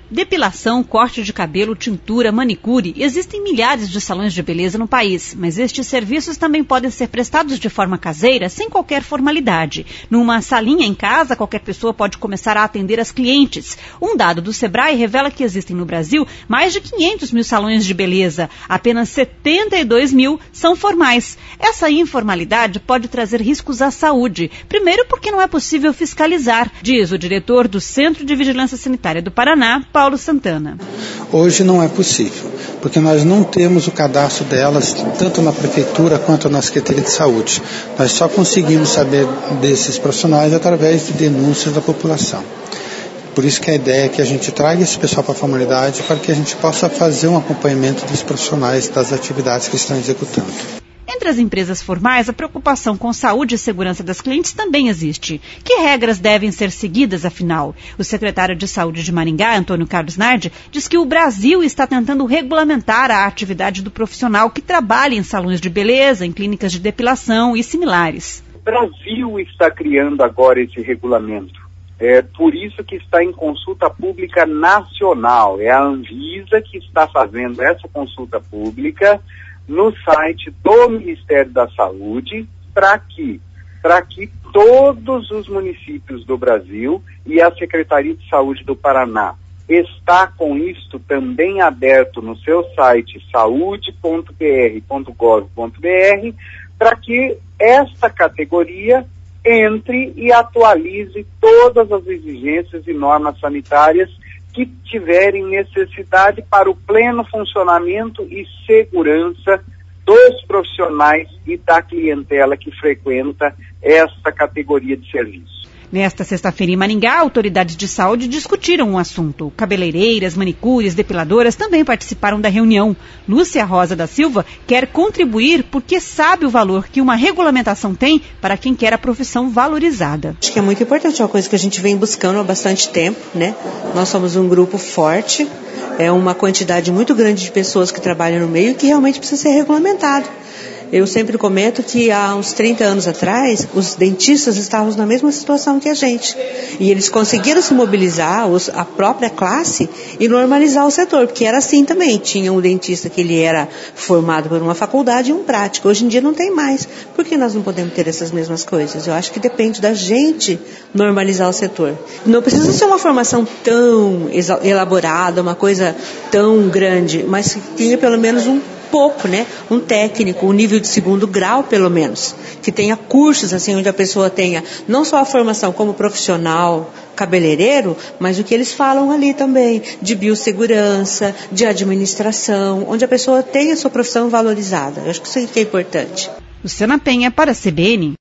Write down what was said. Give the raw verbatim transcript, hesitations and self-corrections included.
Depilação, corte de cabelo, tintura, manicure, existem milhares de salões de beleza no país, mas estes serviços também podem ser prestados de forma caseira, sem qualquer formalidade. Numa salinha em casa, qualquer pessoa pode começar a atender as clientes. Um dado do Sebrae revela que existem no Brasil mais de quinhentos mil salões de beleza. Apenas setenta e dois mil são formais. Essa informalidade pode trazer riscos à saúde. Primeiro, porque não é possível fiscalizar, diz o diretor do Centro de Vigilância Sanitária do Paraná, Paulo Santana. Hoje não é possível, porque nós não temos o cadastro delas, tanto na prefeitura quanto na Secretaria de Saúde. Nós só conseguimos saber desses profissionais através de denúncias da população. Por isso que a ideia é que a gente traga esse pessoal para a formalidade para que a gente possa fazer um acompanhamento dos profissionais das atividades que estão executando. Entre as empresas formais, a preocupação com saúde e segurança das clientes também existe. Que regras devem ser seguidas, afinal? O secretário de Saúde de Maringá, Antônio Carlos Nardi, diz que o Brasil está tentando regulamentar a atividade do profissional que trabalha em salões de beleza, em clínicas de depilação e similares. O Brasil está criando agora esse regulamento. É por isso que está em consulta pública nacional. É a Anvisa que está fazendo essa consulta pública no site do Ministério da Saúde, para que, para que todos os municípios do Brasil e a Secretaria de Saúde do Paraná está com isto também aberto no seu site saúde ponto p r ponto gov ponto b r, para que esta categoria entre e atualize todas as exigências e normas sanitárias que tiverem necessidade para o pleno funcionamento e segurança dos profissionais e da clientela que frequenta esta categoria de serviço. Nesta sexta-feira em Maringá, autoridades de saúde discutiram o assunto. Cabeleireiras, manicures, depiladoras também participaram da reunião. Lúcia Rosa da Silva quer contribuir porque sabe o valor que uma regulamentação tem para quem quer a profissão valorizada. Acho que é muito importante, é uma coisa que a gente vem buscando há bastante tempo, né? Nós somos um grupo forte, é uma quantidade muito grande de pessoas que trabalham no meio e que realmente precisa ser regulamentado. Eu sempre comento que há uns trinta anos atrás, os dentistas estavam na mesma situação que a gente. E eles conseguiram se mobilizar, os, a própria classe, e normalizar o setor, porque era assim também. Tinha um dentista que ele era formado por uma faculdade e um prático. Hoje em dia não tem mais. Por que nós não podemos ter essas mesmas coisas? Eu acho que depende da gente normalizar o setor. Não precisa ser uma formação tão elaborada, uma coisa tão grande, mas que tenha pelo menos um pouco, né? Um técnico, um nível de segundo grau, pelo menos, que tenha cursos, assim, onde a pessoa tenha não só a formação como profissional, cabeleireiro, mas o que eles falam ali também, de biossegurança, de administração, onde a pessoa tenha a sua profissão valorizada. Eu acho que isso é importante. Luciana Penha para a C B N.